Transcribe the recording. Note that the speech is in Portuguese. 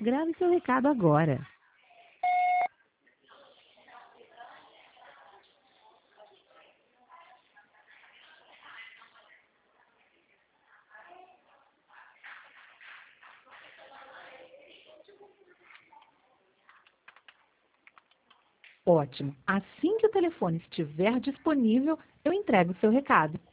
Grave seu recado agora. Ótimo. Assim que o telefone estiver disponível, eu entrego o seu recado.